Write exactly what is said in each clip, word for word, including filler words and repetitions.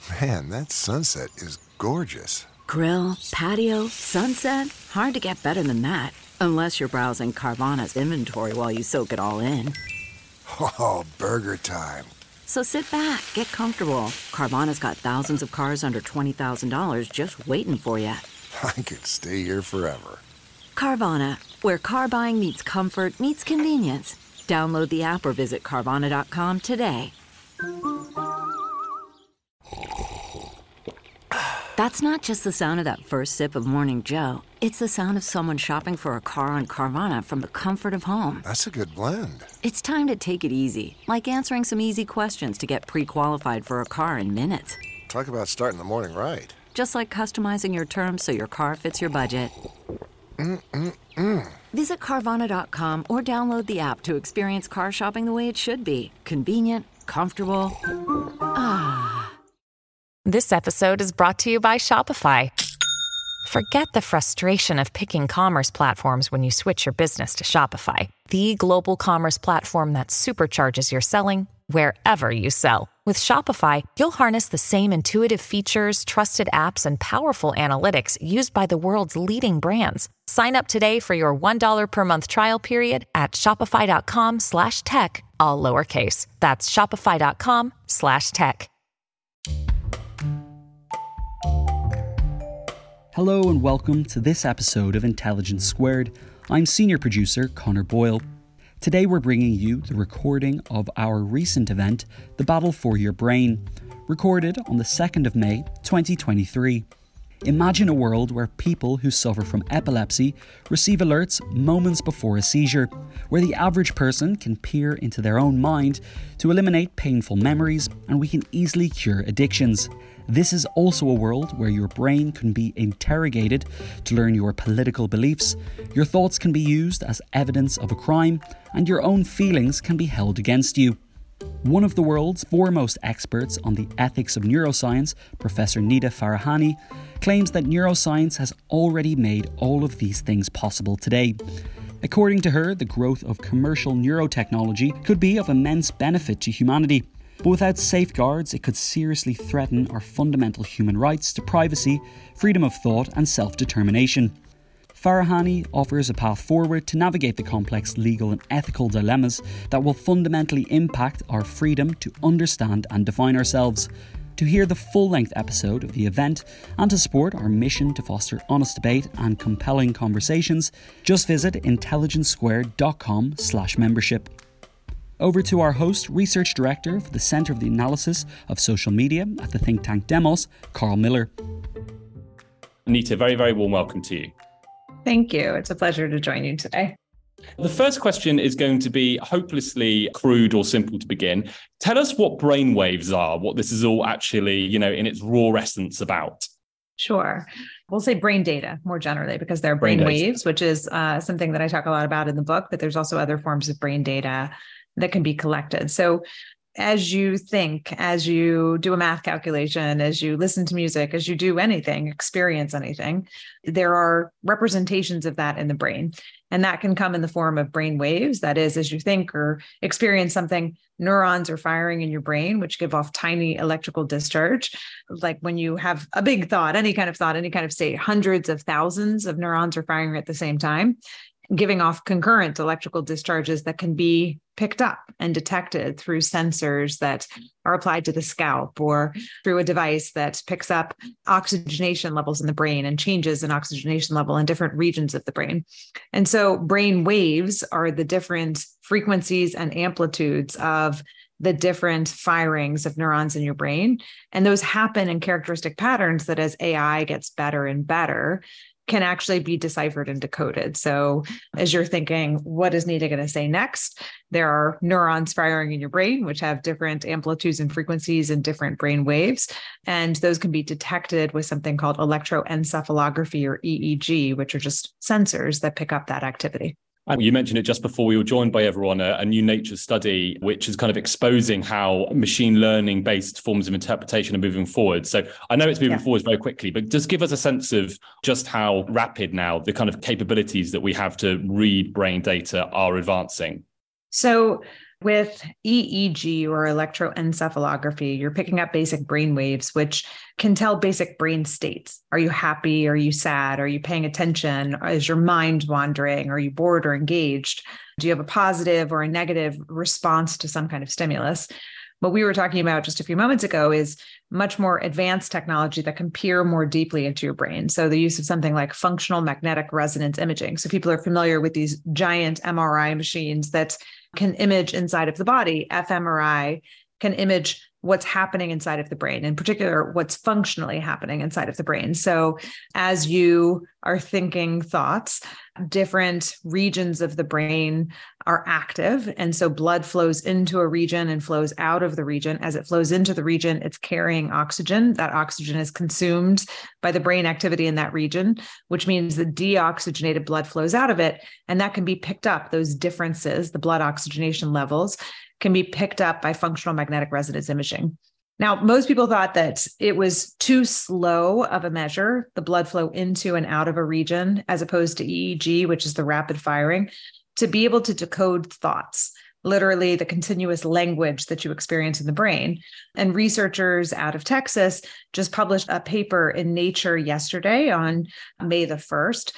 Man, that sunset is gorgeous. Grill, patio, sunset. Hard to get better than that. Unless you're browsing Carvana's inventory while you soak it all in. Oh, burger time. So sit back, get comfortable. Carvana's got thousands of cars under twenty thousand dollars just waiting for you. I could stay here forever. Carvana, where car buying meets comfort, meets convenience. Download the app or visit Carvana dot com today. That's not just the sound of that first sip of Morning Joe. It's the sound of someone shopping for a car on Carvana from the comfort of home. That's a good blend. It's time to take it easy, like answering some easy questions to get pre-qualified for a car in minutes. Talk about starting the morning right. Just like customizing your terms so your car fits your budget. Mm-mm-mm. Visit Carvana dot com or download the app to experience car shopping the way it should be. Convenient, comfortable. Ah. This episode is brought to you by Shopify. Forget the frustration of picking commerce platforms when you switch your business to Shopify, the global commerce platform that supercharges your selling wherever you sell. With Shopify, you'll harness the same intuitive features, trusted apps, and powerful analytics used by the world's leading brands. Sign up today for your one dollar per month trial period at shopify.com slash tech, all lowercase. That's shopify.com slash tech. Hello and welcome to this episode of Intelligence Squared. I'm senior producer Connor Boyle. Today we're bringing you the recording of our recent event, The Battle for Your Brain, recorded on the second of May twenty twenty-three. Imagine a world where people who suffer from epilepsy receive alerts moments before a seizure, where the average person can peer into their own mind to eliminate painful memories, and we can easily cure addictions. This is also a world where your brain can be interrogated to learn your political beliefs, your thoughts can be used as evidence of a crime, and your own feelings can be held against you. One of the world's foremost experts on the ethics of neuroscience, Professor Nida Farahany, claims that neuroscience has already made all of these things possible today. According to her, the growth of commercial neurotechnology could be of immense benefit to humanity. But without safeguards, it could seriously threaten our fundamental human rights to privacy, freedom of thought and self-determination. Farahany offers a path forward to navigate the complex legal and ethical dilemmas that will fundamentally impact our freedom to understand and define ourselves. To hear the full-length episode of the event and to support our mission to foster honest debate and compelling conversations, just visit intelligencesquared.com slash membership. Over to our host, Research Director for the Centre for the Analysis of Social Media at the think tank Demos, Carl Miller. Anita, very, very warm welcome to you. Thank you. It's a pleasure to join you today. The first question is going to be hopelessly crude or simple to begin. Tell us what brainwaves are, what this is all actually, you know, in its raw essence about. Sure. We'll say brain data more generally because they're brain, brain waves, which is uh, something that I talk a lot about in the book, but there's also other forms of brain data that can be collected. So as you think, as you do a math calculation, as you listen to music, as you do anything, experience anything, there are representations of that in the brain. And that can come in the form of brain waves. That is, as you think or experience something, neurons are firing in your brain, which give off tiny electrical discharge. Like when you have a big thought, any kind of thought, any kind of state, hundreds of thousands of neurons are firing at the same time, giving off concurrent electrical discharges that can be picked up and detected through sensors that are applied to the scalp or through a device that picks up oxygenation levels in the brain and changes in oxygenation level in different regions of the brain. And so brain waves are the different frequencies and amplitudes of the different firings of neurons in your brain. And those happen in characteristic patterns that as A I gets better and better, can actually be deciphered and decoded. So as you're thinking, what is Nida going to say next? There are neurons firing in your brain, which have different amplitudes and frequencies and different brain waves. And those can be detected with something called electroencephalography or E E G, which are just sensors that pick up that activity. You mentioned it just before we were joined by everyone, a, a new Nature study, which is kind of exposing how machine learning based forms of interpretation are moving forward. So I know it's moving yeah. forward very quickly, but just give us a sense of just how rapid now the kind of capabilities that we have to read brain data are advancing. So With E E G or electroencephalography, you're picking up basic brain waves, which can tell basic brain states. Are you happy? Are you sad? Are you paying attention? Is your mind wandering? Are you bored or engaged? Do you have a positive or a negative response to some kind of stimulus? What we were talking about just a few moments ago is much more advanced technology that can peer more deeply into your brain. So the use of something like functional magnetic resonance imaging. So people are familiar with these giant M R I machines that can image inside of the body. fMRI can image what's happening inside of the brain, in particular, what's functionally happening inside of the brain. So as you are thinking thoughts, different regions of the brain are active. And so blood flows into a region and flows out of the region. As it flows into the region, it's carrying oxygen. That oxygen is consumed by the brain activity in that region, which means the deoxygenated blood flows out of it. And that can be picked up. Those differences, the blood oxygenation levels, can be picked up by functional magnetic resonance imaging. Now, most people thought that it was too slow of a measure, the blood flow into and out of a region, as opposed to E E G, which is the rapid firing, to be able to decode thoughts, literally the continuous language that you experience in the brain. And researchers out of Texas just published a paper in Nature yesterday on May the first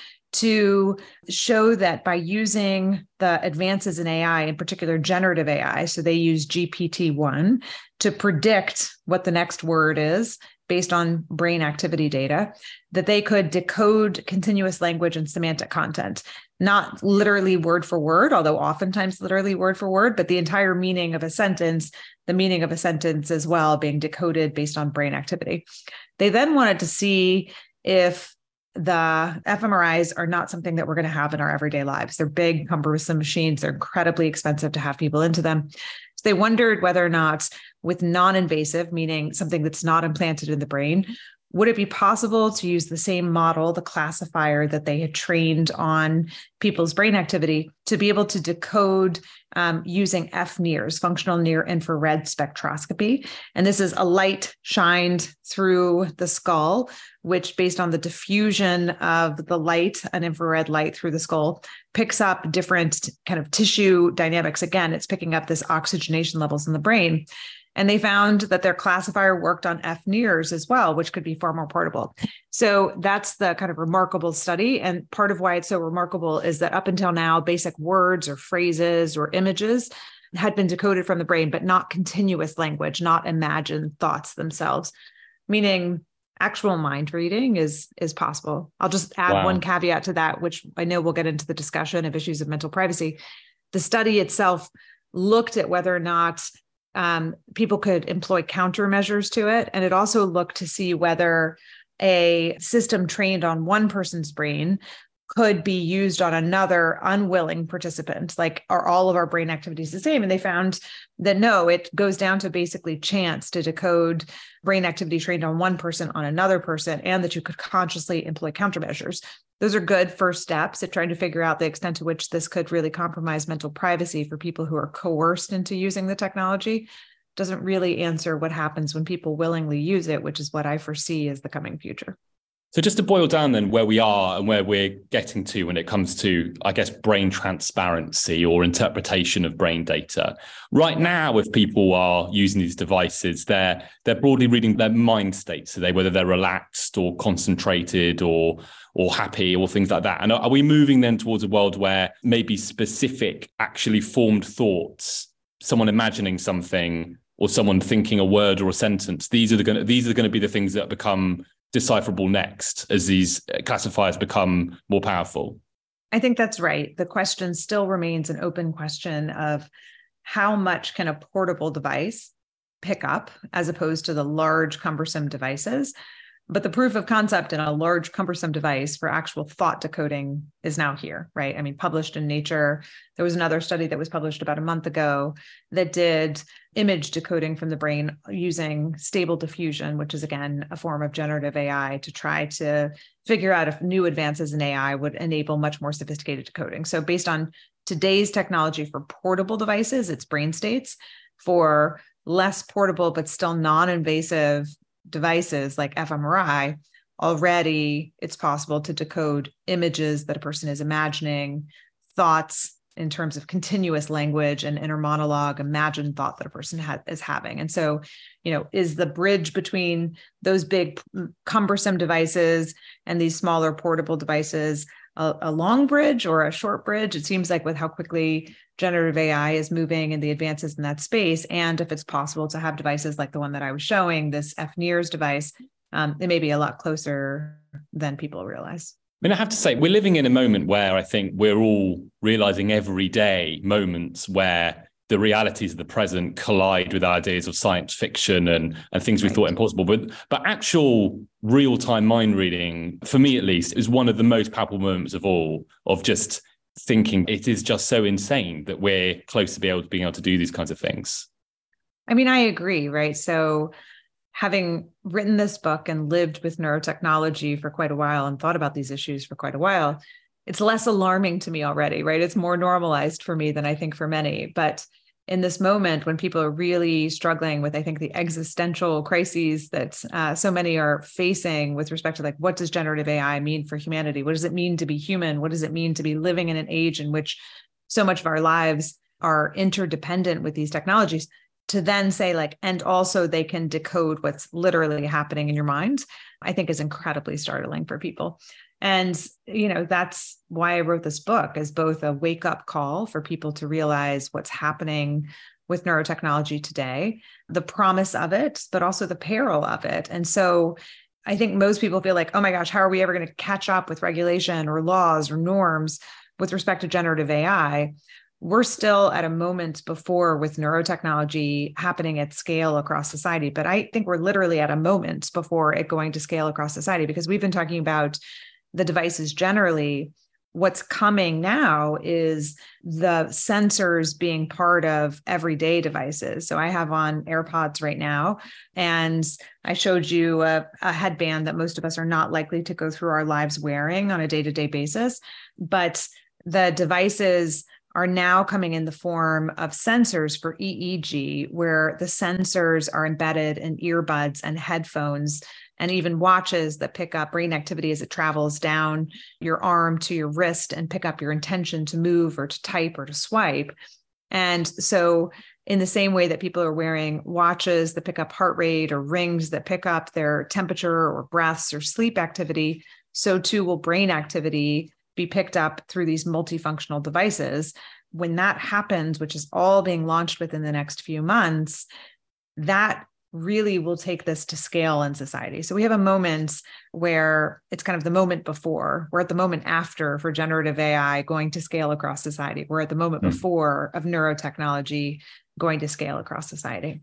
to show that by using the advances in A I, in particular generative A I, so they use G P T one to predict what the next word is based on brain activity data, that they could decode continuous language and semantic content, not literally word for word, although oftentimes literally word for word, but the entire meaning of a sentence, the meaning of a sentence as well being decoded based on brain activity. They then wanted to see if the fMRIs are not something that we're going to have in our everyday lives. They're big, cumbersome machines. They're incredibly expensive to have people into them. So they wondered whether or not with non-invasive, meaning something that's not implanted in the brain, would it be possible to use the same model, the classifier that they had trained on people's brain activity, to be able to decode um, using F NIRS, functional near infrared spectroscopy. And this is a light shined through the skull, which based on the diffusion of the light, an infrared light through the skull, picks up different kind of tissue dynamics. Again, it's picking up this oxygenation levels in the brain. And they found that their classifier worked on F NIRS as well, which could be far more portable. So that's the kind of remarkable study. And part of why it's so remarkable is that up until now, basic words or phrases or images had been decoded from the brain, but not continuous language, not imagined thoughts themselves, meaning actual mind reading is, is possible. I'll just add wow. one caveat to that, which I know we'll get into the discussion of issues of mental privacy. The study itself looked at whether or not Um, people could employ countermeasures to it. And it also looked to see whether a system trained on one person's brain could be used on another unwilling participant. Like, are all of our brain activities the same? And they found that no, it goes down to basically chance to decode brain activity trained on one person on another person, and that you could consciously employ countermeasures. Those are good first steps at trying to figure out the extent to which this could really compromise mental privacy for people who are coerced into using the technology. Doesn't really answer what happens when people willingly use it, which is what I foresee as the coming future. So just to boil down then where we are and where we're getting to when it comes to, I guess, brain transparency or interpretation of brain data. Right now, if people are using these devices, they're they're broadly reading their mind states, so they whether they're relaxed or concentrated or or happy or things like that. And are we moving then towards a world where maybe specific, actually formed thoughts, someone imagining something or someone thinking a word or a sentence, these are the going to, these are going to be the things that become decipherable next as these classifiers become more powerful? I think that's right. The question still remains an open question of how much can a portable device pick up as opposed to the large, cumbersome devices. But the proof of concept in a large, cumbersome device for actual thought decoding is now here, right? I mean, published in Nature. There was another study that was published about a month ago that did image decoding from the brain using stable diffusion, which is, again, a form of generative A I to try to figure out if new advances in A I would enable much more sophisticated decoding. So based on today's technology for portable devices, it's brain states. For less portable, but still non-invasive devices like fMRI, already it's possible to decode images that a person is imagining, thoughts, in terms of continuous language and inner monologue, imagined thought that a person ha- is having. And so, you know, is the bridge between those big cumbersome devices and these smaller portable devices a, a long bridge or a short bridge? It seems like with how quickly generative A I is moving and the advances in that space, and if it's possible to have devices like the one that I was showing, this F N I R S device, um, it may be a lot closer than people realize. I mean, I have to say, we're living in a moment where I think we're all realizing every day moments where the realities of the present collide with ideas of science fiction and, and things we right. thought impossible. But, but actual real-time mind reading, for me at least, is one of the most palpable moments of all, of just thinking it is just so insane that we're close to be able to being able to do these kinds of things. I mean, I agree, right? So having written this book and lived with neurotechnology for quite a while and thought about these issues for quite a while, it's less alarming to me already, right? It's more normalized for me than I think for many. But in this moment, when people are really struggling with, I think, the existential crises that uh, so many are facing with respect to, like, what does generative A I mean for humanity? What does it mean to be human? What does it mean to be living in an age in which so much of our lives are interdependent with these technologies? To then say, like, and also they can decode what's literally happening in your mind, I think is incredibly startling for people. And, you know, that's why I wrote this book, as both a wake-up call for people to realize what's happening with neurotechnology today, the promise of it, but also the peril of it. And so I think most people feel like, oh my gosh, how are we ever going to catch up with regulation or laws or norms with respect to generative A I? We're still at a moment before with neurotechnology happening at scale across society. But I think we're literally at a moment before it going to scale across society, because we've been talking about the devices generally. What's coming now is the sensors being part of everyday devices. So I have on AirPods right now, and I showed you a, a headband that most of us are not likely to go through our lives wearing on a day-to-day basis. But the devices are now coming in the form of sensors for E E G, where the sensors are embedded in earbuds and headphones, and even watches that pick up brain activity as it travels down your arm to your wrist and pick up your intention to move or to type or to swipe. And so in the same way that people are wearing watches that pick up heart rate, or rings that pick up their temperature or breaths or sleep activity, so too will brain activity be picked up through these multifunctional devices. When that happens, which is all being launched within the next few months, that really will take this to scale in society. So we have a moment where it's kind of the moment before. We're at the moment after for generative A I going to scale across society. We're at the moment mm. before of neurotechnology going to scale across society.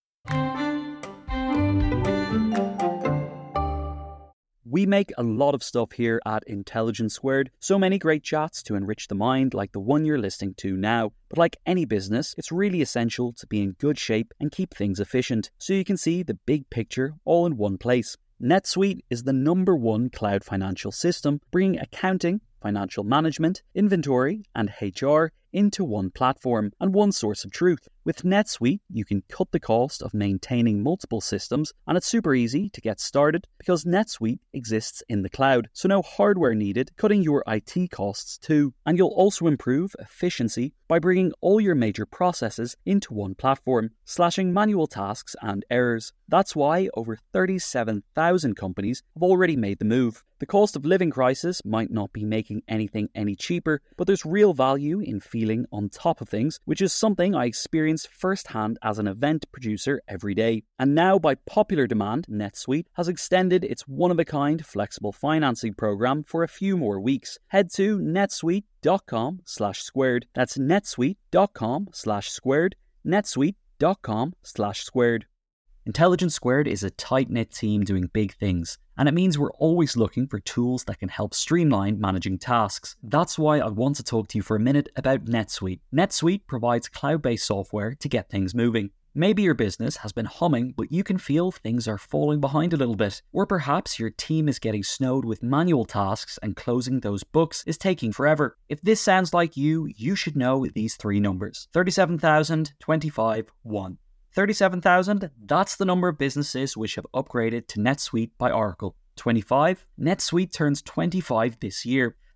We make a lot of stuff here at Intelligence Squared, so many great chats to enrich the mind like the one you're listening to now. But like any business, it's really essential to be in good shape and keep things efficient, so you can see the big picture all in one place. NetSuite is the number one cloud financial system, bringing accounting, financial management, inventory, and H R into one platform and one source of truth. With NetSuite, you can cut the cost of maintaining multiple systems, and it's super easy to get started because NetSuite exists in the cloud, so no hardware needed, cutting your I T costs too. And you'll also improve efficiency by bringing all your major processes into one platform, slashing manual tasks and errors. That's why over thirty-seven thousand companies have already made the move. The cost of living crisis might not be making anything any cheaper, but there's real value in feeling on top of things, which is something I experience firsthand as an event producer every day. And now, by popular demand, NetSuite has extended its one-of-a-kind flexible financing program for a few more weeks. Head to netsuite.com slash squared. That's netsuite.com slash squared. netsuite.com slash squared. Intelligence Squared is a tight-knit team doing big things, and it means we're always looking for tools that can help streamline managing tasks. That's why I want to talk to you for a minute about NetSuite. NetSuite provides cloud-based software to get things moving. Maybe your business has been humming, but you can feel things are falling behind a little bit. Or perhaps your team is getting snowed with manual tasks and closing those books is taking forever. If this sounds like you, you should know these three numbers. thirty-seven thousand, twenty-five, one. thirty-seven thousand, that's the number of businesses which have upgraded to NetSuite by Oracle. twenty-five, NetSuite turns twenty-five this year.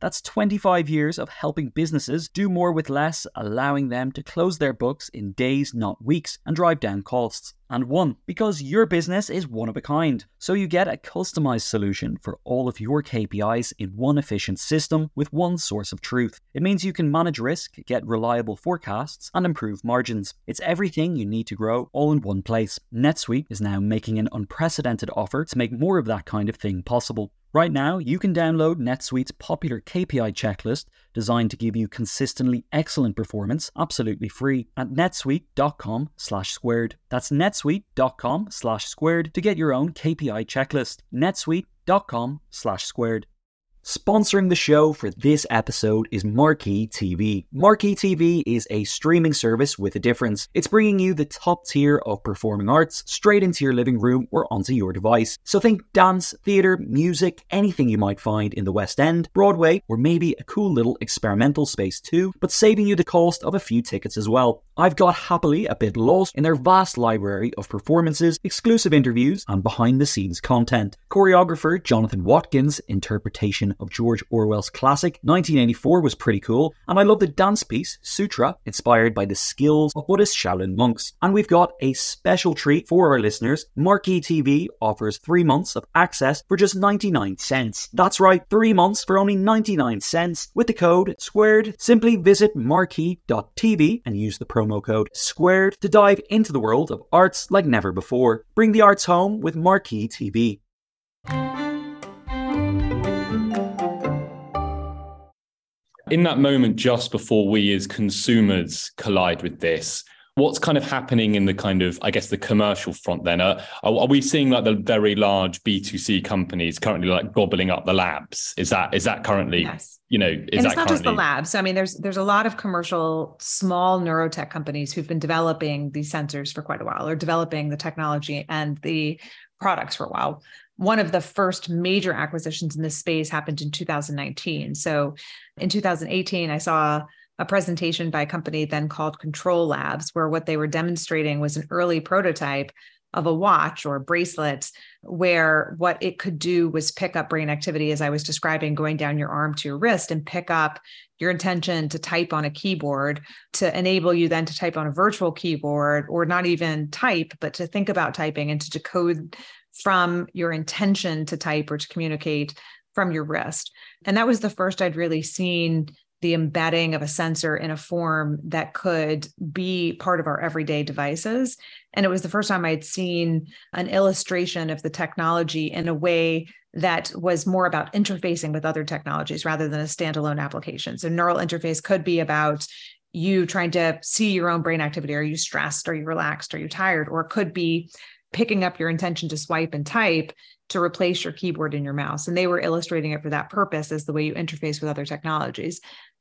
That's twenty-five years of helping businesses do more with less, allowing them to close their books in days, not weeks, and drive down costs. And one, because your business is one of a kind. So you get a customized solution for all of your K P Is in one efficient system with one source of truth. It means you can manage risk, get reliable forecasts, and improve margins. It's everything you need to grow all in one place. NetSuite is now making an unprecedented offer to make more of that kind of thing possible. Right now, you can download NetSuite's popular K P I checklist designed to give you consistently excellent performance absolutely free at netsuite.com slash squared. That's netsuite.com slash squared to get your own K P I checklist. netsuite.com slash squared. Sponsoring the show for this episode is Marquee T V. Marquee T V is a streaming service with a difference. It's bringing you the top tier of performing arts straight into your living room or onto your device. So think dance, theatre, music, anything you might find in the West End, Broadway, or maybe a cool little experimental space too, but saving you the cost of a few tickets as well. I've got happily a bit lost in their vast library of performances, exclusive interviews, and behind-the-scenes content. Choreographer Jonathan Watkins' interpretation of George Orwell's classic nineteen eighty-four was pretty cool, and I love the dance piece Sutra, inspired by the skills of Buddhist Shaolin monks. And we've got a special treat for our listeners. Marquee T V offers three months of access for just ninety-nine cents. That's right, three months for only ninety-nine cents with the code SQUARED. Simply visit marquee dot t v and use the promo code SQUARED to dive into the world of arts like never before. Bring the arts home with Marquee T V. In that moment, just before we as consumers collide with this, what's kind of happening in the kind of, I guess, the commercial front then? Are, are we seeing like the very large B two C companies currently like gobbling up the labs? Is that is that currently, yes. you know, is and that it's not currently... just the labs. So, I mean, there's there's a lot of commercial small neurotech companies who've been developing these sensors for quite a while, or developing the technology and the products for a while. One of the first major acquisitions in this space happened in two thousand nineteen. So in two thousand eighteen, I saw a presentation by a company then called Control Labs, where what they were demonstrating was an early prototype of a watch or a bracelet, where what it could do was pick up brain activity, as I was describing, going down your arm to your wrist, and pick up your intention to type on a keyboard to enable you then to type on a virtual keyboard, or not even type, but to think about typing and to decode from your intention to type or to communicate from your wrist. And that was the first I'd really seen the embedding of a sensor in a form that could be part of our everyday devices. And it was the first time I'd seen an illustration of the technology in a way that was more about interfacing with other technologies rather than a standalone application. So neural interface could be about you trying to see your own brain activity. Are you stressed? Are you relaxed? Are you tired? Or it could be picking up your intention to swipe and type to replace your keyboard and your mouse. And they were illustrating it for that purpose as the way you interface with other technologies.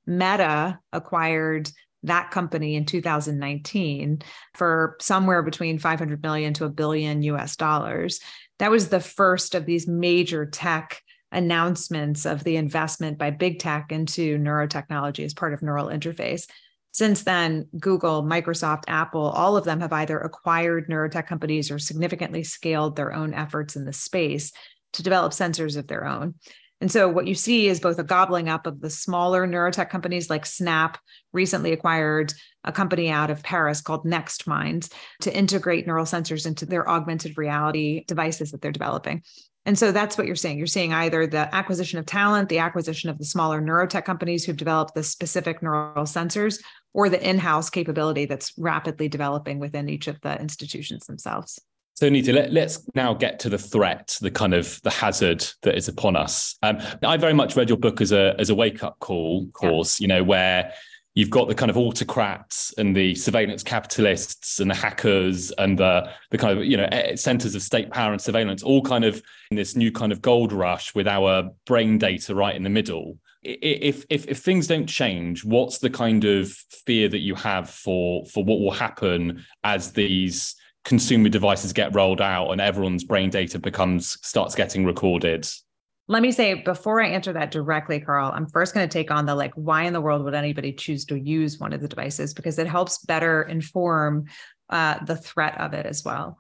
Meta acquired that company in two thousand nineteen for somewhere between five hundred million to a billion U S dollars. That was the first of these major tech announcements of the investment by big tech into neurotechnology as part of neural interface. Since then, Google, Microsoft, Apple, all of them have either acquired neurotech companies or significantly scaled their own efforts in the space to develop sensors of their own. And so what you see is both a gobbling up of the smaller neurotech companies, like Snap recently acquired a company out of Paris called NextMind to integrate neural sensors into their augmented reality devices that they're developing. And so that's what you're seeing. You're seeing either the acquisition of talent, the acquisition of the smaller neurotech companies who've developed the specific neural sensors, or the in-house capability that's rapidly developing within each of the institutions themselves. So Neeta, let, let's now get to the threat, the kind of the hazard that is upon us. Um, I very much read your book as a as a wake-up call course, yeah. you know, where you've got the kind of autocrats and the surveillance capitalists and the hackers and the the kind of, you know, centers of state power and surveillance, all kind of in this new kind of gold rush with our brain data right in the middle. If if if things don't change, what's the kind of fear that you have for for what will happen as these consumer devices get rolled out and everyone's brain data becomes starts getting recorded? Let me say, before I answer that directly, Carl, I'm first going to take on the, like, why in the world would anybody choose to use one of the devices? Because it helps better inform uh, the threat of it as well.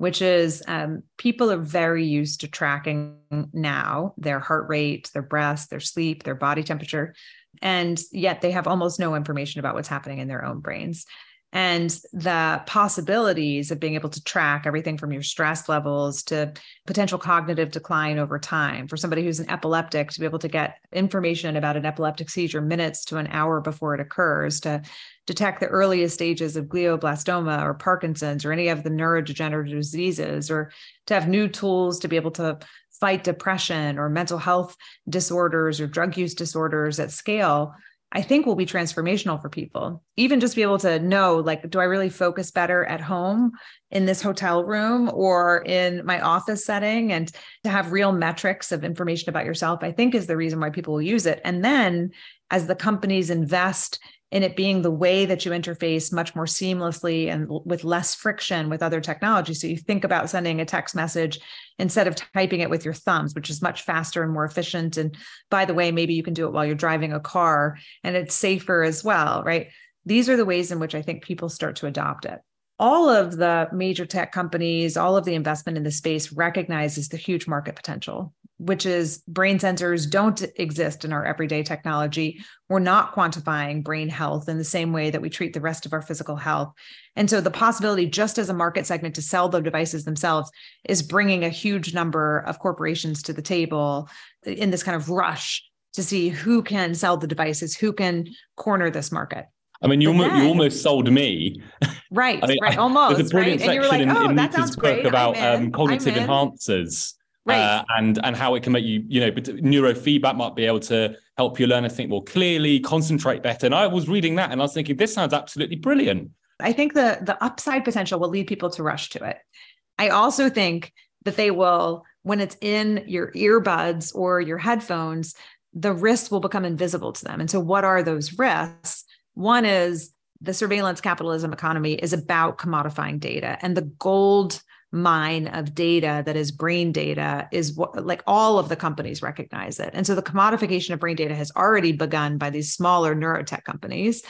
which is um, people are very used to tracking now their heart rate, their breath, their sleep, their body temperature, and yet they have almost no information about what's happening in their own brains. And the possibilities of being able to track everything from your stress levels to potential cognitive decline over time. For somebody who's an epileptic, to be able to get information about an epileptic seizure minutes to an hour before it occurs, to detect the earliest stages of glioblastoma or Parkinson's or any of the neurodegenerative diseases, or to have new tools to be able to fight depression or mental health disorders or drug use disorders at scale, I think will be transformational for people. Even just be able to know, like, do I really focus better at home in this hotel room or in my office setting? And to have real metrics of information about yourself, I think is the reason why people will use it. And then as the companies invest in it being the way that you interface much more seamlessly and with less friction with other technology. So you think about sending a text message instead of typing it with your thumbs, which is much faster and more efficient. And by the way, maybe you can do it while you're driving a car and it's safer as well, right? These are the ways in which I think people start to adopt it. All of the major tech companies, all of the investment in the space recognizes the huge market potential, which is brain sensors don't exist in our everyday technology. We're not quantifying brain health in the same way that we treat the rest of our physical health. And so the possibility, just as a market segment, to sell the devices themselves is bringing a huge number of corporations to the table in this kind of rush to see who can sell the devices, who can corner this market. I mean, you almost, then, you almost sold me. Right, I mean, right, almost. There's a brilliant right? And you were section like, in, oh, in that Nita's sounds book great. about I'm um, cognitive I'm enhancers. Right. Uh, and and how it can make you, you know, but neurofeedback might be able to help you learn to think more clearly, concentrate better. And I was reading that and I was thinking, this sounds absolutely brilliant. I think the the upside potential will lead people to rush to it. I also think that they will, when it's in your earbuds or your headphones, the risks will become invisible to them. And so what are those risks? One is the surveillance capitalism economy is about commodifying data, and the gold mine of data that is brain data is what, like, all of the companies recognize it. And so the commodification of brain data has already begun by these smaller neurotech companies.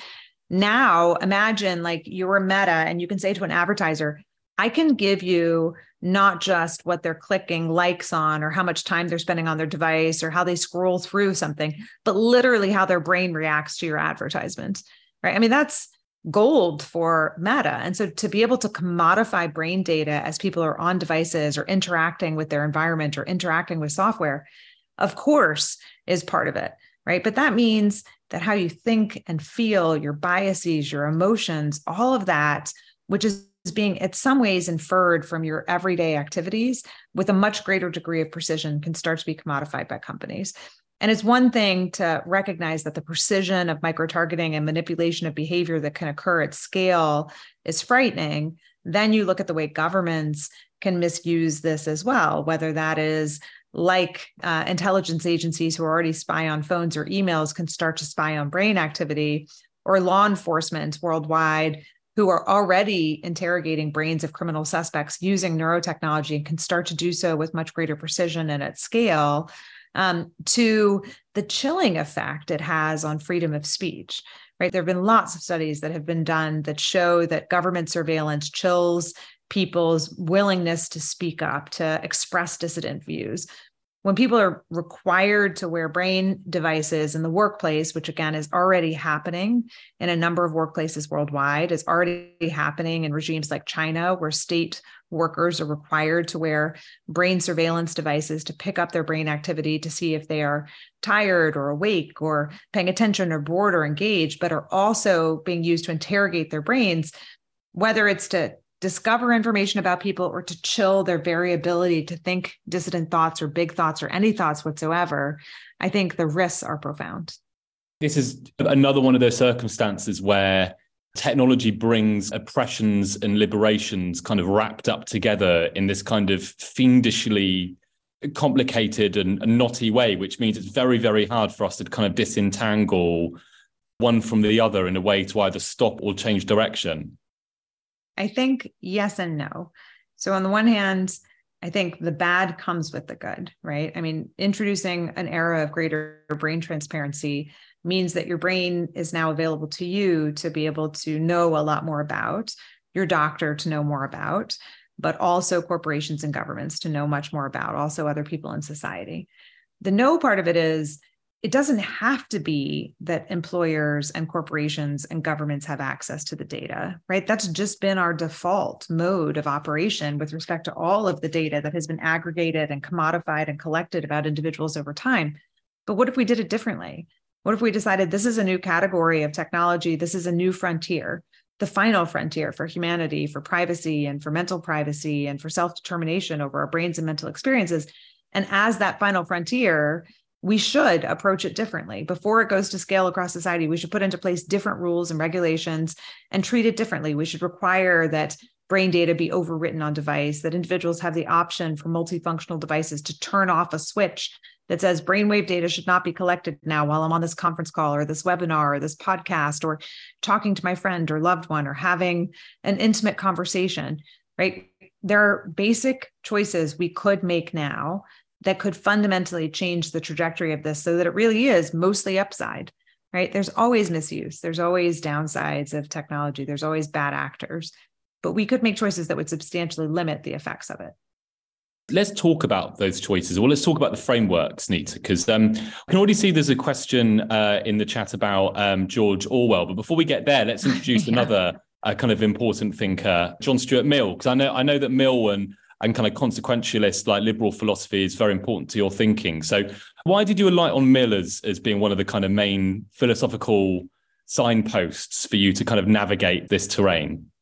Now imagine, like, you're a Meta and you can say to an advertiser, I can give you not just what they're clicking likes on or how much time they're spending on their device or how they scroll through something, but literally how their brain reacts to your advertisement, right? I mean, that's gold for Meta. And so to be able to commodify brain data as people are on devices or interacting with their environment or interacting with software, of course, is part of it, right? But that means that how you think and feel, your biases, your emotions, all of that, which is being in some ways inferred from your everyday activities with a much greater degree of precision, can start to be commodified by companies. And it's one thing to recognize that the precision of micro-targeting and manipulation of behavior that can occur at scale is frightening. Then you look at the way governments can misuse this as well, whether that is like uh, intelligence agencies who already spy on phones or emails can start to spy on brain activity, or law enforcement worldwide who are already interrogating brains of criminal suspects using neurotechnology and can start to do so with much greater precision and at scale. Um, to the chilling effect it has on freedom of speech, right? There have been lots of studies that have been done that show that government surveillance chills people's willingness to speak up, to express dissident views. When people are required to wear brain devices in the workplace, which again is already happening in a number of workplaces worldwide, is already happening in regimes like China, where state workers are required to wear brain surveillance devices to pick up their brain activity to see if they are tired or awake or paying attention or bored or engaged, but are also being used to interrogate their brains, whether it's to discover information about people or to chill their variability to think dissident thoughts or big thoughts or any thoughts whatsoever. I think the risks are profound. This is another one of those circumstances where technology brings oppressions and liberations kind of wrapped up together in this kind of fiendishly complicated and, and knotty way, which means it's very, very hard for us to kind of disentangle one from the other in a way to either stop or change direction. I think yes and no. So on the one hand, I think the bad comes with the good, right? I mean, introducing an era of greater brain transparency means that your brain is now available to you to be able to know a lot more about, your doctor to know more about. but also corporations and governments to know much more about, also other people in society. The no part of it is, it doesn't have to be that employers and corporations and governments have access to the data, right? That's just been our default mode of operation with respect to all of the data that has been aggregated and commodified and collected about individuals over time. But what if we did it differently? What if we decided this is a new category of technology? This is a new frontier, the final frontier for humanity, for privacy and for mental privacy and for self-determination over our brains and mental experiences. And as that final frontier, we should approach it differently. Before it goes to scale across society, we should put into place different rules and regulations and treat it differently. We should require that brain data be overwritten on device, that individuals have the option for multifunctional devices to turn off a switch that says brainwave data should not be collected now while I'm on this conference call or this webinar or this podcast or talking to my friend or loved one or having an intimate conversation, right? There are basic choices we could make now that could fundamentally change the trajectory of this so that it really is mostly upside, right? There's always misuse. There's always downsides of technology. There's always bad actors, but we could make choices that would substantially limit the effects of it. Let's talk about those choices. Well, let's talk about the frameworks, Nita, because um, I can already see there's a question uh, in the chat about um, George Orwell. But before we get there, let's introduce yeah. another uh, kind of important thinker, John Stuart Mill, because I know I know that Mill and and kind of consequentialist like liberal philosophy is very important to your thinking. So why did you alight on Mill as, as being one of the kind of main philosophical signposts for you to kind of navigate this terrain?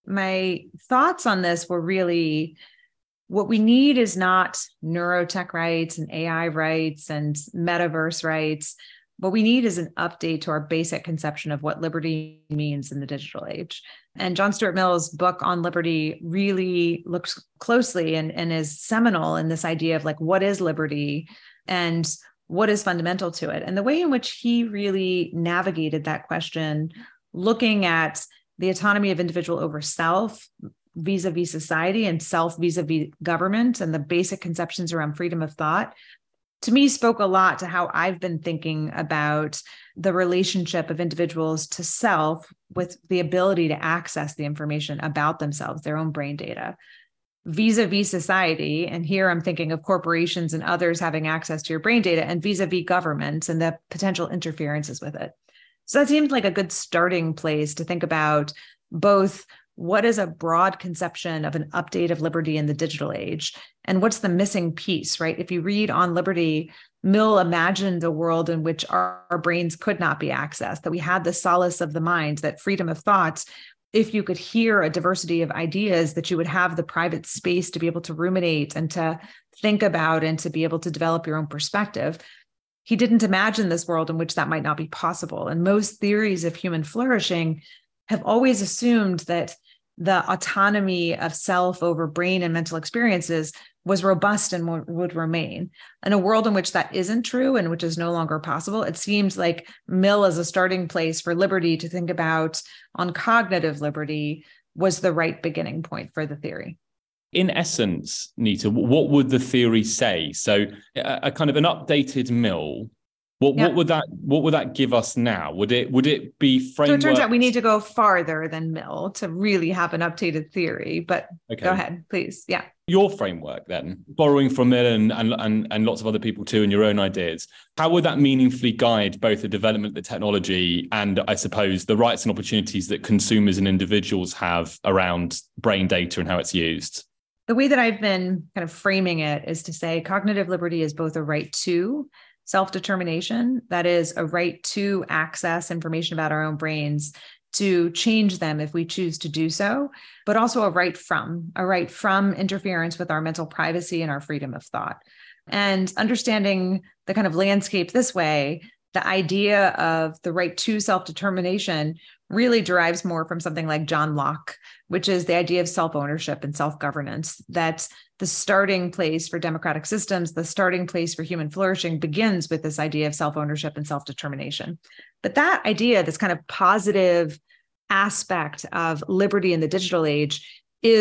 My thoughts on this were really, what we need is not neurotech rights and A I rights and metaverse rights. What we need is an update to our basic conception of what liberty means in the digital age. And John Stuart Mill's book on liberty really looks closely and, and is seminal in this idea of like, what is liberty and what is fundamental to it? And the way in which he really navigated that question, looking at the autonomy of individual over self vis-a-vis society and self vis-a-vis government and the basic conceptions around freedom of thought, to me, spoke a lot to how I've been thinking about the relationship of individuals to self with the ability to access the information about themselves, their own brain data, vis-a-vis society. And here I'm thinking of corporations and others having access to your brain data, and vis-a-vis governments and the potential interferences with it. So that seemed like a good starting place to think about both what is a broad conception of an update of liberty in the digital age, and what's the missing piece, right? If you read On Liberty, Mill imagined a world in which our, our brains could not be accessed, that we had the solace of the mind, that freedom of thoughts, if you could hear a diversity of ideas, that you would have the private space to be able to ruminate and to think about and to be able to develop your own perspective. He didn't imagine this world in which that might not be possible. And most theories of human flourishing have always assumed that the autonomy of self over brain and mental experiences was robust and w- would remain. In a world in which that isn't true and which is no longer possible, it seems like Mill as a starting place for liberty to think about on cognitive liberty was the right beginning point for the theory. In essence, Nita, what would the theory say? So a, a kind of an updated Mill, what, yep. what would that what would that give us now? Would it would it be framework? So it turns out we need to go farther than Mill to really have an updated theory, but okay. Go ahead, please. Yeah. Your framework then, borrowing from Mill and, and, and, and lots of other people too, and your own ideas, how would that meaningfully guide both the development of the technology and, I suppose, the rights and opportunities that consumers and individuals have around brain data and how it's used? The way that I've been kind of framing it is to say cognitive liberty is both a right to self-determination, that is a right to access information about our own brains, to change them if we choose to do so, but also a right from, a right from interference with our mental privacy and our freedom of thought. And understanding the kind of landscape this way, the idea of the right to self-determination really derives more from something like John Locke, which is the idea of self-ownership and self-governance, that the starting place for democratic systems, the starting place for human flourishing begins with this idea of self-ownership and self-determination. But that idea, this kind of positive aspect of liberty in the digital age, is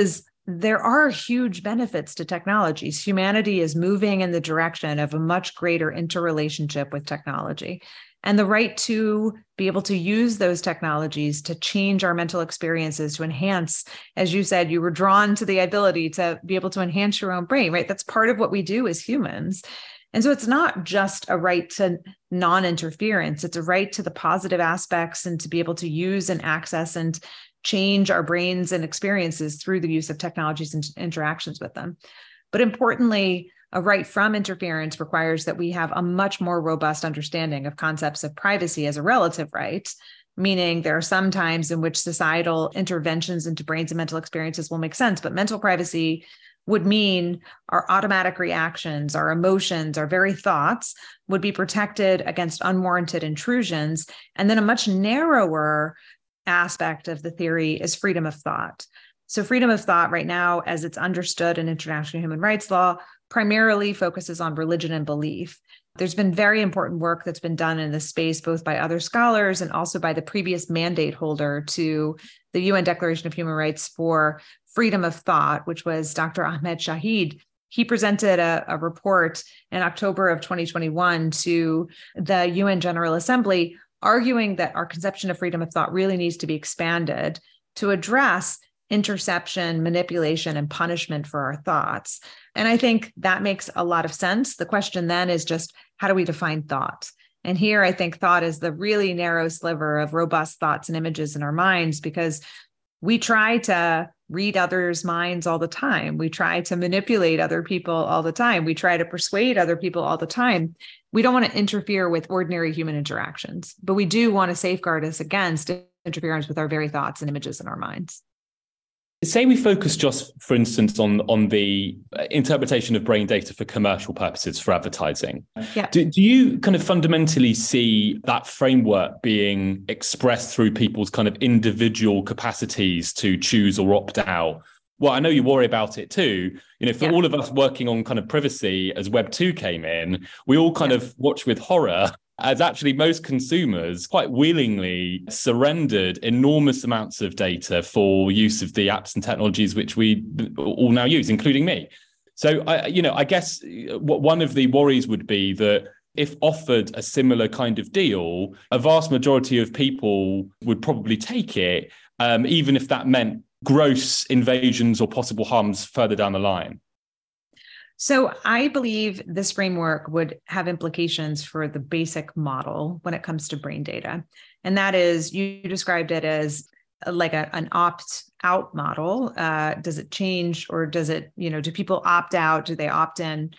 there are huge benefits to technologies. Humanity is moving in the direction of a much greater interrelationship with technology. And the right to be able to use those technologies to change our mental experiences, to enhance, as you said, you were drawn to the ability to be able to enhance your own brain, right? That's part of what we do as humans. And so it's not just a right to non-interference, it's a right to the positive aspects and to be able to use and access and change our brains and experiences through the use of technologies and interactions with them. But importantly, a right from interference requires that we have a much more robust understanding of concepts of privacy as a relative right, meaning there are some times in which societal interventions into brains and mental experiences will make sense, but mental privacy would mean our automatic reactions, our emotions, our very thoughts would be protected against unwarranted intrusions. And then a much narrower aspect of the theory is freedom of thought. So freedom of thought right now, as it's understood in international human rights law, primarily focuses on religion and belief. There's been very important work that's been done in this space, both by other scholars and also by the previous mandate holder to the U N Declaration of Human Rights for Freedom of Thought, which was Doctor Ahmed Shahid. He presented a, a report in October of twenty twenty-one to the U N General Assembly, arguing that our conception of freedom of thought really needs to be expanded to address interception, manipulation, and punishment for our thoughts. And I think that makes a lot of sense. The question then is just, how do we define thought? And here I think thought is the really narrow sliver of robust thoughts and images in our minds, because we try to read others' minds all the time. We try to manipulate other people all the time. We try to persuade other people all the time. We don't want to interfere with ordinary human interactions, but we do want to safeguard us against interference with our very thoughts and images in our minds. Say we focus just, for instance, on, on the interpretation of brain data for commercial purposes, for advertising. Yeah. Do, do you kind of fundamentally see that framework being expressed through people's kind of individual capacities to choose or opt out? Well, I know you worry about it too. You know, for yeah. all of us working on kind of privacy as Web two came in, we all kind yeah. of watched with horror as actually most consumers quite willingly surrendered enormous amounts of data for use of the apps and technologies which we all now use, including me. So, I, you know, I guess one of the worries would be that if offered a similar kind of deal, a vast majority of people would probably take it, um, even if that meant gross invasions or possible harms further down the line. So I believe this framework would have implications for the basic model when it comes to brain data. And that is, you described it as like a, an opt-out model. Uh, does it change, or does it, you know, do people opt out? Do they opt in?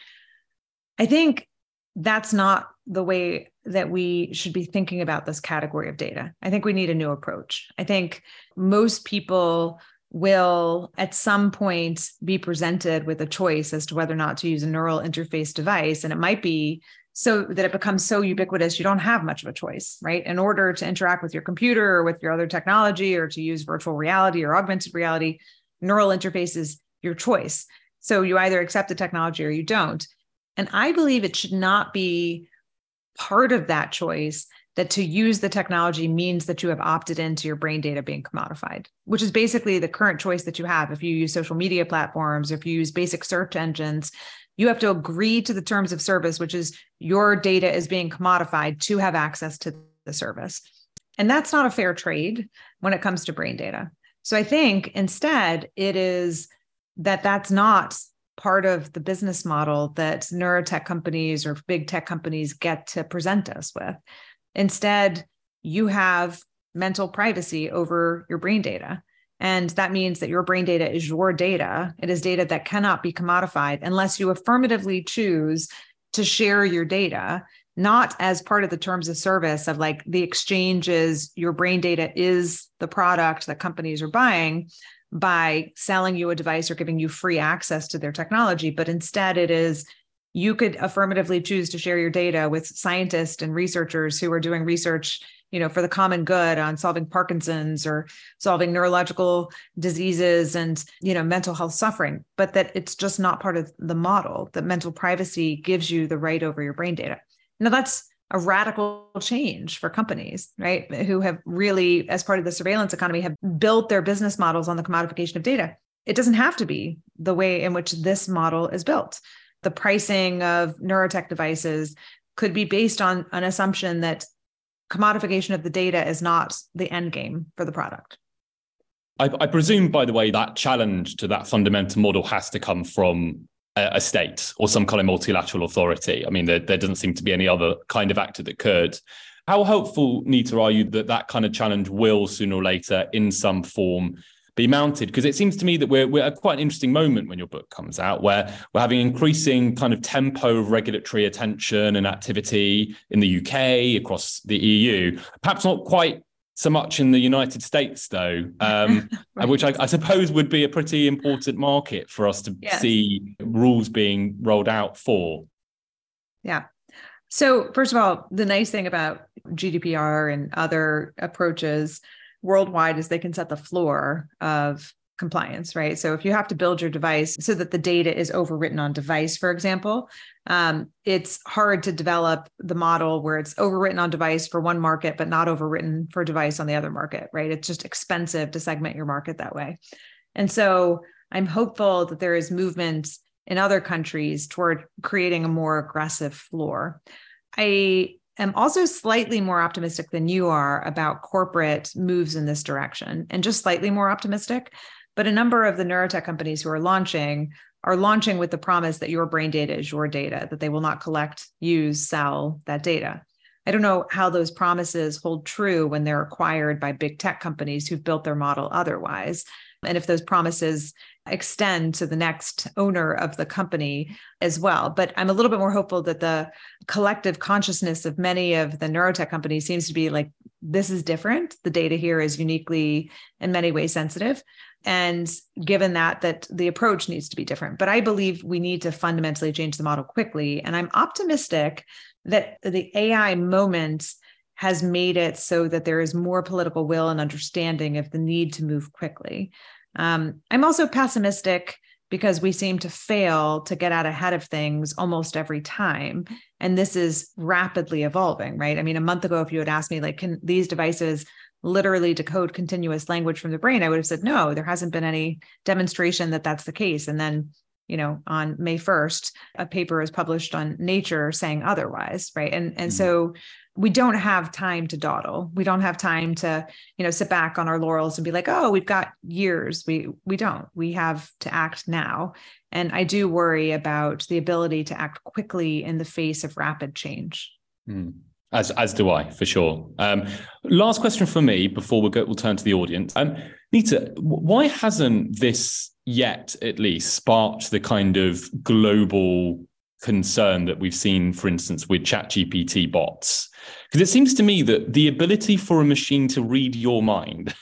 I think that's not the way that we should be thinking about this category of data. I think we need a new approach. I think most people will at some point be presented with a choice as to whether or not to use a neural interface device. And it might be so that it becomes so ubiquitous, you don't have much of a choice, right? In order to interact with your computer or with your other technology, or to use virtual reality or augmented reality, neural interface is your choice. So you either accept the technology or you don't. And I believe it should not be part of that choice that to use the technology means that you have opted into your brain data being commodified, which is basically the current choice that you have. If you use social media platforms, or if you use basic search engines, you have to agree to the terms of service, which is your data is being commodified to have access to the service. And that's not a fair trade when it comes to brain data. So I think instead it is that that's not part of the business model that neurotech companies or big tech companies get to present us with. Instead, you have mental privacy over your brain data. And that means that your brain data is your data. It is data that cannot be commodified unless you affirmatively choose to share your data, not as part of the terms of service of like the exchanges. Your brain data is the product that companies are buying by selling you a device or giving you free access to their technology. But instead, it is you could affirmatively choose to share your data with scientists and researchers who are doing research, you know, for the common good on solving Parkinson's or solving neurological diseases and, you know, mental health suffering, but that it's just not part of the model, that mental privacy gives you the right over your brain data. Now, that's a radical change for companies, right, who have really, as part of the surveillance economy, have built their business models on the commodification of data. it doesn't have to be the way in which this model is built. The pricing of neurotech devices could be based on an assumption that commodification of the data is not the end game for the product. I, I presume, by the way, that challenge to that fundamental model has to come from a, a state or some kind of multilateral authority. I mean, there, there doesn't seem to be any other kind of actor that could. How hopeful, Nita, are you that that kind of challenge will sooner or later in some form be mounted? Because it seems to me that we're, we're at quite an interesting moment when your book comes out, where we're having increasing kind of tempo of regulatory attention and activity in the U K, across the E U, perhaps not quite so much in the United States, though, um, right. which I, I suppose would be a pretty important market for us to yes. see rules being rolled out for. Yeah. So first of all, the nice thing about G D P R and other approaches worldwide is they can set the floor of compliance, right? So if you have to build your device so that the data is overwritten on device, for example, um, it's hard to develop the model where it's overwritten on device for one market, but not overwritten for device on the other market, right? It's just expensive to segment your market that way. And so I'm hopeful that there is movement in other countries toward creating a more aggressive floor. I am also slightly more optimistic than you are about corporate moves in this direction, and just slightly more optimistic. But a number of the neurotech companies who are launching are launching with the promise that your brain data is your data, that they will not collect, use, sell that data. I don't know how those promises hold true when they're acquired by big tech companies who've built their model otherwise. And if those promises extend to the next owner of the company as well. But I'm a little bit more hopeful that the collective consciousness of many of the neurotech companies seems to be like, this is different. The data here is uniquely, in many ways, sensitive. And given that, that the approach needs to be different. But I believe we need to fundamentally change the model quickly. And I'm optimistic that the A I moment has made it so that there is more political will and understanding of the need to move quickly. Um, I'm also pessimistic because we seem to fail to get out ahead of things almost every time. And this is rapidly evolving, right? I mean, a month ago, if you had asked me, like, can these devices literally decode continuous language from the brain? I would have said, no, there hasn't been any demonstration that that's the case. And then, you know, on May first, a paper is published on Nature saying otherwise, right? And, and mm-hmm. so we don't have time to dawdle. We don't have time to, you know, sit back on our laurels and be like, oh, we've got years. We we don't. We have to act now. And I do worry about the ability to act quickly in the face of rapid change. Mm. As as do I, for sure. Um, last question from me before we'll go, we'll turn to the audience. Um, Nita, why hasn't this yet, at least, sparked the kind of global concern that we've seen, for instance, with ChatGPT bots? Because it seems to me that the ability for a machine to read your mind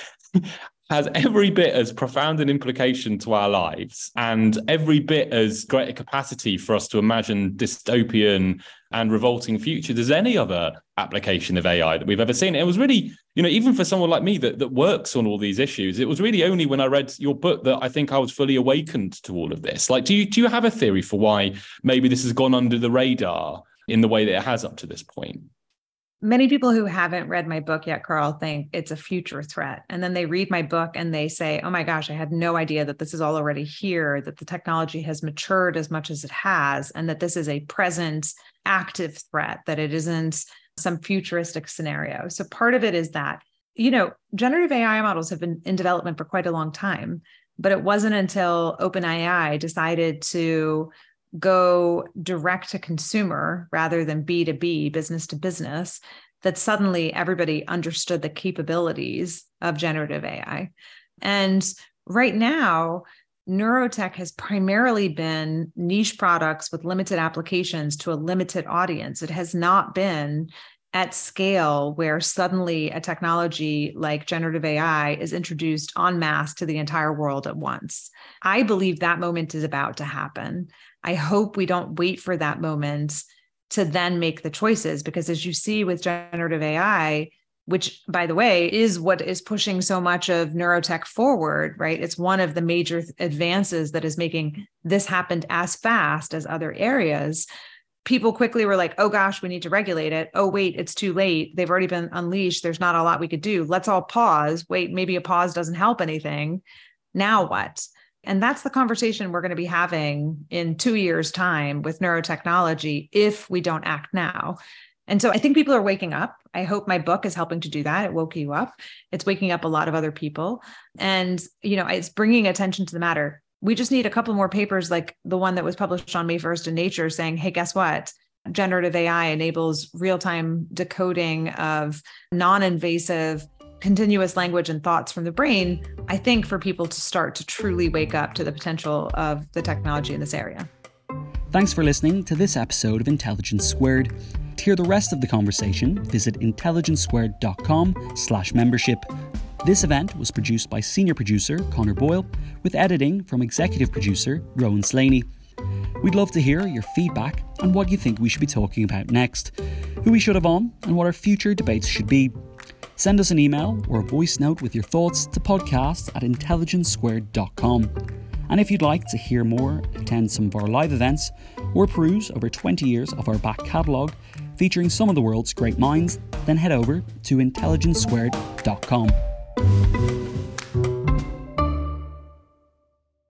has every bit as profound an implication to our lives and every bit as great a capacity for us to imagine dystopian and revolting futures as any other application of A I that we've ever seen. It was really, you know, even for someone like me that, that works on all these issues, it was really only when I read your book that I think I was fully awakened to all of this. Like, do you, do you have a theory for why maybe this has gone under the radar in the way that it has up to this point? Many people who haven't read my book yet, Carl, think it's a future threat. And then they read my book and they say, oh my gosh, I had no idea that this is all already here, that the technology has matured as much as it has, and that this is a present active threat, that it isn't some futuristic scenario. So part of it is that, you know, generative A I models have been in development for quite a long time, but it wasn't until OpenAI decided to go direct to consumer rather than B to B, business to business, that suddenly everybody understood the capabilities of generative A I. And right now, neurotech has primarily been niche products with limited applications to a limited audience. It has not been at scale where suddenly a technology like generative A I is introduced en masse to the entire world at once. I believe that moment is about to happen. I hope we don't wait for that moment to then make the choices, because as you see with generative A I, which, by the way, is what is pushing so much of neurotech forward, right? It's one of the major advances that is making this happen as fast as other areas. People quickly were like, oh gosh, we need to regulate it. Oh, wait, it's too late. They've already been unleashed. There's not a lot we could do. Let's all pause. Wait, maybe a pause doesn't help anything. Now what? And that's the conversation we're going to be having in two years' time with neurotechnology if we don't act now. And so I think people are waking up. I hope my book is helping to do that. It woke you up. It's waking up a lot of other people. And, you know, it's bringing attention to the matter. We just need a couple more papers like the one that was published on May first in Nature saying, hey, guess what? Generative A I enables real-time decoding of non-invasive continuous language and thoughts from the brain, I think, for people to start to truly wake up to the potential of the technology in this area. Thanks for listening to this episode of Intelligence Squared. To hear the rest of the conversation, visit intelligencesquared.com slash membership. This event was produced by senior producer Connor Boyle, with editing from executive producer Rowan Slaney. We'd love to hear your feedback on what you think we should be talking about next, who we should have on, and what our future debates should be. Send us an email or a voice note with your thoughts to podcast at intelligence squared dot com. And if you'd like to hear more, attend some of our live events, or peruse over twenty years of our back catalogue featuring some of the world's great minds, then head over to intelligence squared dot com.